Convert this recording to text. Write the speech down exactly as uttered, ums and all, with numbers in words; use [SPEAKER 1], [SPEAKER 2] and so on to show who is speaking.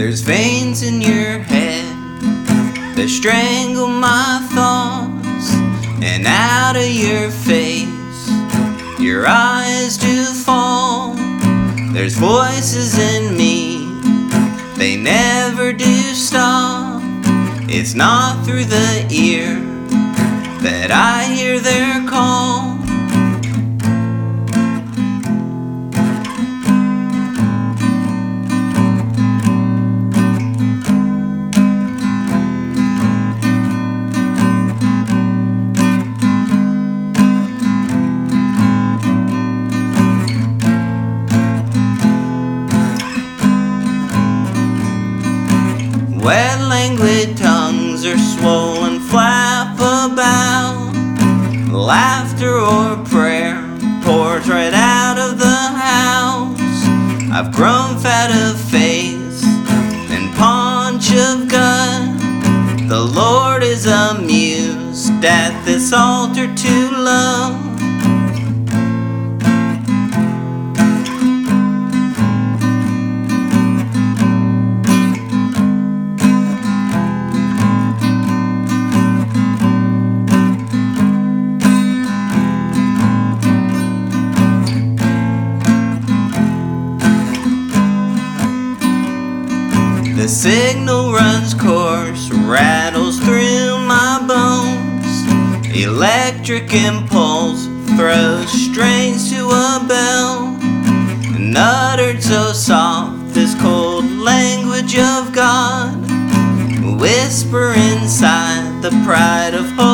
[SPEAKER 1] There's veins in your head that strangle my thoughts, and out of your face your eyes do fall. There's voices in me, they never do stop. It's not through the ear that I hear their call. Wet languid tongues are swollen, flap about. Laughter or prayer pours right out of the house. I've grown fat of face and paunch of gut. The Lord is amused at this altar to love. The signal runs course, rattles through my bones. Electric impulse throws strings to a bell, and uttered so soft this cold language of God. Whisper inside the pride of hope.